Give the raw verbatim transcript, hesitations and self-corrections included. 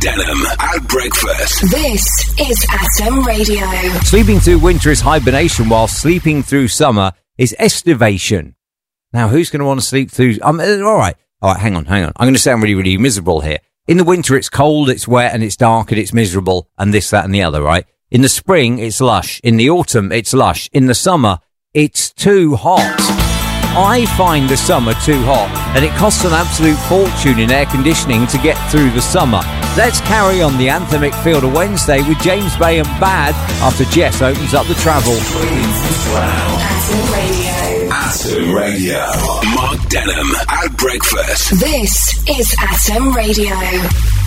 Denham at breakfast. This is Atom Radio. Sleeping through winter is hibernation, while sleeping through summer is estivation. Now, who's going to want to sleep through... Um, all right, all right, hang on, hang on. I'm going to sound really, really miserable here. In the winter, it's cold, it's wet, and it's dark, and it's miserable, and this, that, and the other, right? In the spring, it's lush. In the autumn, it's lush. In the summer, it's too hot. I find the summer too hot, and it costs an absolute fortune in air conditioning to get through the summer. Let's carry on the anthemic field of Wednesday with James Bay and Bad after Jess opens up the travel. Atom Radio. Atom Radio. Mark Denham at breakfast. This is Atom Radio.